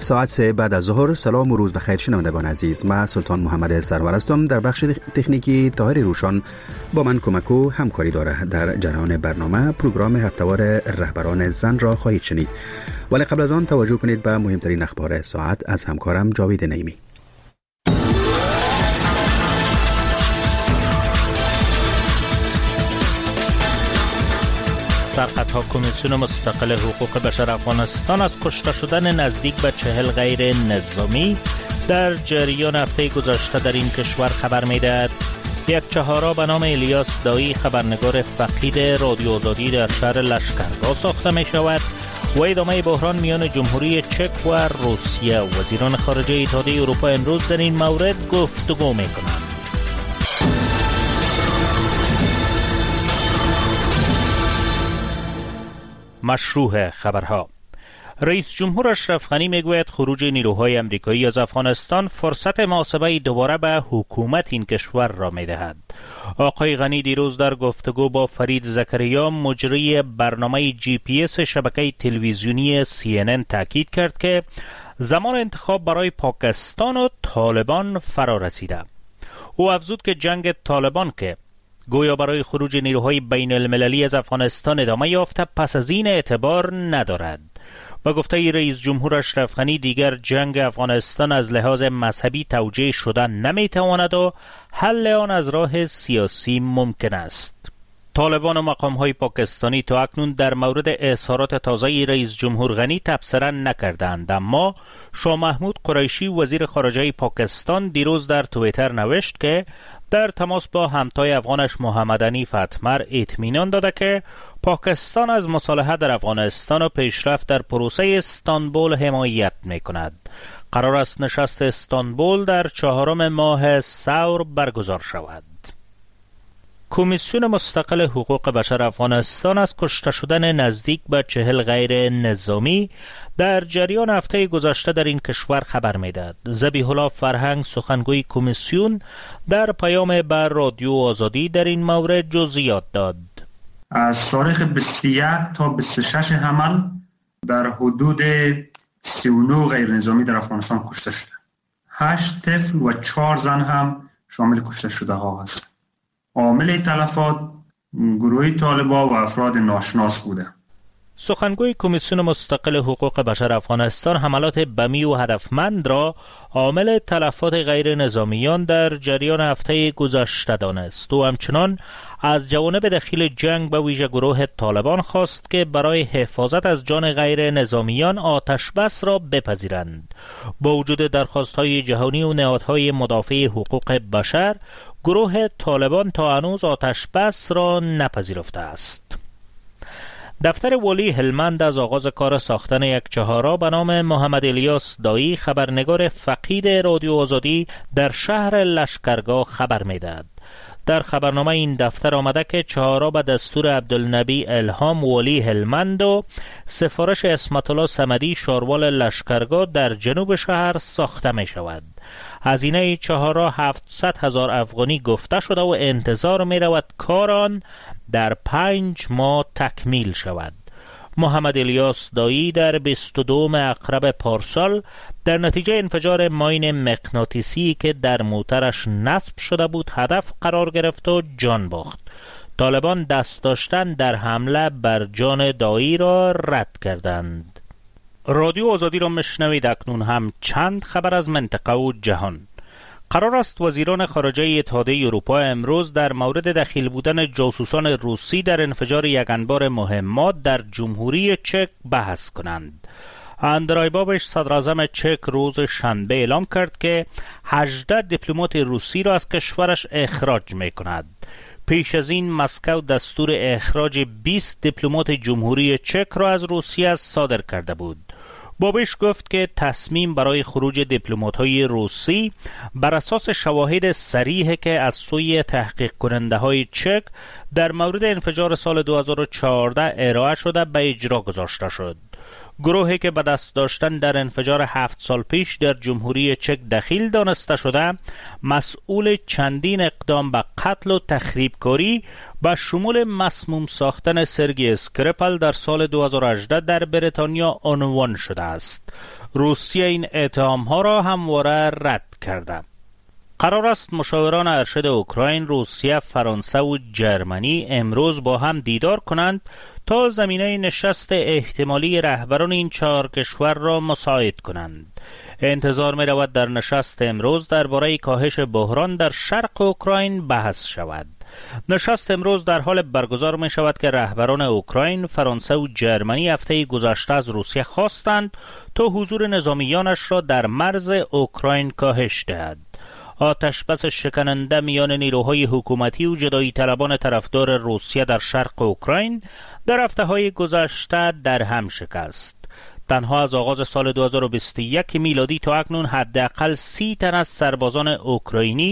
ساعت 3 بعد از ظهر. سلام و روز بخیر شنوندگان عزیز. من سلطان محمد سرور هستم. در بخش تکنیکی طاهر روشان با من کمک و همکاری داره. در جریان برنامه پروگرام هفته‌وار رهبران زن را خواهید شنید، ولی قبل از آن توجه کنید به مهمترین اخبار ساعت از همکارم جاوید نعیمی. سرخطها کمیسیون مستقل حقوق بشر افغانستان از کشته شدن نزدیک به 40 غیر نظامی در جریان هفته گذشته در این کشور خبر می‌دهد. یک چهارا به نام الیاس دایی خبرنگار فقید رادیو آزادی در شهر لشکرگاه ساخته می شود و ادامه بحران میان جمهوری چک و روسیه. وزیران خارجه اتحادیه اروپا امروز در این مورد گفتگو می کنند. مشروع خبرها. رئیس جمهور اشرف غنی میگوید خروج نیروهای امریکایی از افغانستان فرصت محاسبه دوباره به حکومت این کشور را میدهد. آقای غنی دیروز در گفتگو با فرید زکریا مجری برنامه GPS شبکه تلویزیونی CNN تاکید کرد که زمان انتخاب برای پاکستان و طالبان فرا رسیده. او افزود که جنگ طالبان که گویا برای خروج نیروهای بین المللی از افغانستان ادامه یافته پس از این اعتبار ندارد. با گفته رئیس جمهور اشرف غنی دیگر جنگ افغانستان از لحاظ مذهبی توجیه شده نمیتواند و حل آن از راه سیاسی ممکن است. طالبان و مقام‌های پاکستانی تا اکنون در مورد اظهارات تازه رئیس جمهور غنی تبصره نکردند، اما شاه محمود قریشی وزیر خارجه پاکستان دیروز در توییتر نوشت که در تماس با همتای افغانش محمد حنیف اتمر اطمینان داده که پاکستان از مصالحه در افغانستان و پیشرفت در پروسه استانبول حمایت می‌کند. قرار است نشست استانبول در 4 ماه ثور برگزار شود. کمیسیون مستقل حقوق بشر افغانستان از کشته شدن نزدیک به 40 غیر نظامی در جریان هفته گذشته در این کشور خبر می‌دهد. ذبیح الله فرهنگ سخنگوی کمیسیون در پیام بر رادیو آزادی در این مورد جزئیات داد. از تاریخ 21 تا 26 حمل در حدود 39 غیر نظامی در افغانستان کشته شده. 8 طفل و 4 زن هم شامل کشته شده ها هستند. عامل تلفات گروه طالبان و افراد ناشناس بوده. سخنگوی کمیسیون مستقل حقوق بشر افغانستان حملات بمی و هدفمند را عامل تلفات غیر نظامیان در جریان هفته گذشته دانست و همچنان از جوانب دخیل جنگ به ویژه گروه طالبان خواست که برای حفاظت از جان غیر نظامیان آتش بس را بپذیرند. با وجود درخواست‌های جهانی و نهادهای مدافع حقوق بشر، گروه طالبان تا هنوز آتش بس را نپذیرفته است. دفتر والی هلمند از آغاز کار ساختن یک چهارراه به نام محمد الیاس دایی خبرنگار فقید رادیو آزادی در شهر لشکرگاه خبر می‌دهد. در خبرنامه این دفتر آمده که چهارراه به دستور عبدالنبی الهام والی هلمند و سفارش اسمت الله صمدی شاروال لشکرگاه در جنوب شهر ساخته می شود. هزینه چهارراه 700,000 افغانی گفته شده و انتظار می رود کار آن در 5 ماه تکمیل شود. محمد الیاس دایی در 22 اقرب پارسال در نتیجه انفجار ماین مغناطیسی که در موترش نصب شده بود هدف قرار گرفت و جان باخت. طالبان دست داشتن در حمله بر جان دایی را رد کردند. رادیو آزادی را میشنوید. اکنون هم چند خبر از منطقه و جهان. قرار است وزیران خارجه اتحادیه اروپا امروز در مورد دخیل بودن جاسوسان روسی در انفجار یک انبار مهمات در جمهوری چک بحث کنند. اندرای بابش صدراعظم چک روز شنبه اعلام کرد که 18 دیپلمات روسی را از کشورش اخراج می کند. پیش از این مسکو دستور اخراج 20 دیپلمات جمهوری چک را از روسیه صادر کرده بود. بابش گفت که تصمیم برای خروج دیپلمات‌های روسی بر اساس شواهد صریح که از سوی تحقیق کننده‌های چک در مورد انفجار سال 2014 ارائه شده به اجرا گذاشته شد. گروهی که به دست داشتن در انفجار 7 سال پیش در جمهوری چک دخیل دانسته شده، مسئول چندین اقدام به قتل و تخریبکاری با شمول مسموم ساختن سرگی اسکریپل در سال 2018 در بریتانیا عنوان شده است. روسیه این اتهام‌ها را همواره رد کرده. قرار است مشاوران ارشد اوکراین، روسیه، فرانسه و جرمنی امروز با هم دیدار کنند تا زمینه نشست احتمالی رهبران این 4 کشور را مساعد کنند. انتظار می رود در نشست امروز درباره کاهش بحران در شرق اوکراین بحث شود. نشست امروز در حال برگزار می شود که رهبران اوکراین، فرانسه و جرمنی هفته گذشته از روسیه خواستند تا حضور نظامیانش را در مرز اوکراین کاهش دهد. آتش بس شکننده میان نیروهای حکومتی و جدایی طلبان طرفدار روسیه در شرق اوکراین در هفته‌های گذشته در هم شکست. تنها از آغاز سال 2021 میلادی تا اکنون حداقل 30 تن از سربازان اوکراینی